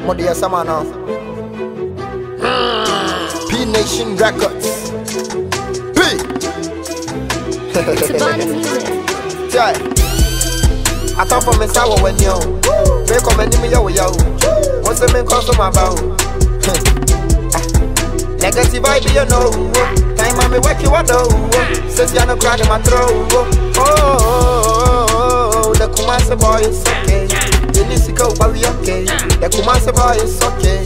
Modia Samana. P Nation Records. P. It's a Bonnie music. Yeah. I thought for me sour when you make up and yo. What's the main cause of my bow? Negative vibe, you know. Time I me work you out though. Says you're not crying my throat. Oh, the Kumasi boy is okay. The Nisiko boy is okay. The Kumasi boy is okay.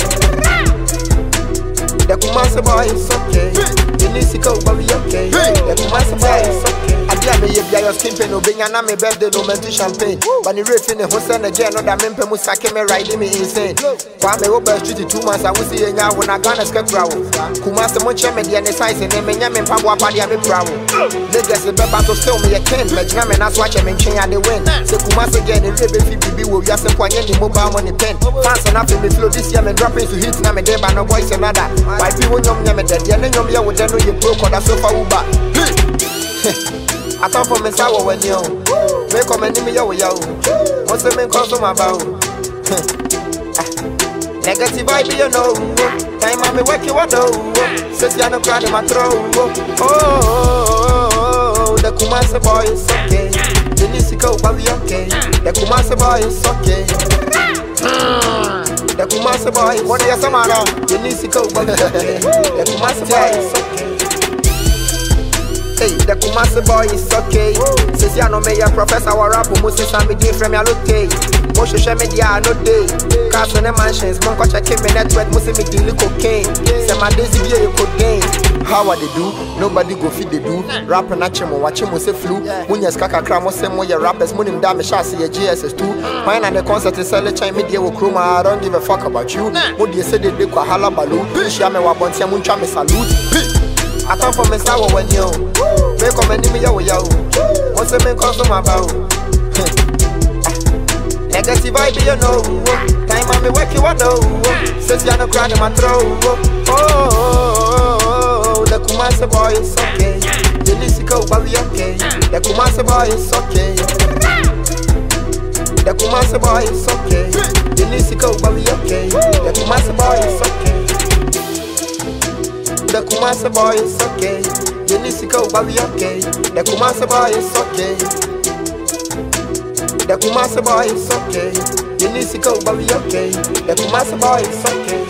The Kumasi boy is okay. The Nisiko boy is okay. The Kumasi boy is okay. I dare me if your skin pain obey and I'm a birthday no mental champagne. But the rate in the Hussein again, no that mempe musake me riding me insane. Kwa me over street 2 months I will see you now when I gonna skate brow. Kumasi munche me the size and me nyame pabwa padi me brow. Niggas the beba to still me a ken, but nyame na swatch me chin at the win. Say Kumasi again the rebe FBB will yase kwanye the mobile money pen. Fans and after me flow this year me dropping to hits na me dey by no voice another. Why people nyom nyame dead, ya nyom ya with no you broke or that sofa uber. I thought for me sour when you make up and yo. What's the main cause of my bow? Negative vibe, you know. Time I me work you out though. Says you're not crying my throat. Oh, the Kumasi boy is okay. The Nisiko boy is okay. The Kumasi boy is okay. The Kumasi boy, what is your man? The Nisiko boy is okay. The Kumasi boy is okay. Hey, the Kumasi boy is okay. Since you know me, a professor or rap, Moses and me different, me look okay. Most social media no day. Cars on the mansions, Monko check me network, Musi me deal cocaine. Say my days if you could gain. How are they do? Nobody go feed they do. Rap and achimo, watch him say flu. When you skaka cram, say more your rappers, money damn chassis, your GSS2. Mine and the concert is selling China media with Kruma. I don't give a fuck about you. What do you say they do? Hala Balu, Shame Wabontia Muncha me salute. I thought for me sour when you make up and yo. What's the main cause of my bow? Negative vibe, you know. Time I me work you out though. Says you're not crying my throat. Oh, the Kumasi boy is okay. The Nisiko boy is okay. The Kumasi boy is okay. The Kumasi boy is okay. The Nisiko boy is okay. The Kumasi boy is okay. The Kumasi boy is okay. The Nisiko boy is okay. The Kumasi boy is okay. The Kumasi boy is okay. The Nisiko boy is okay. The Kumasi boy is okay.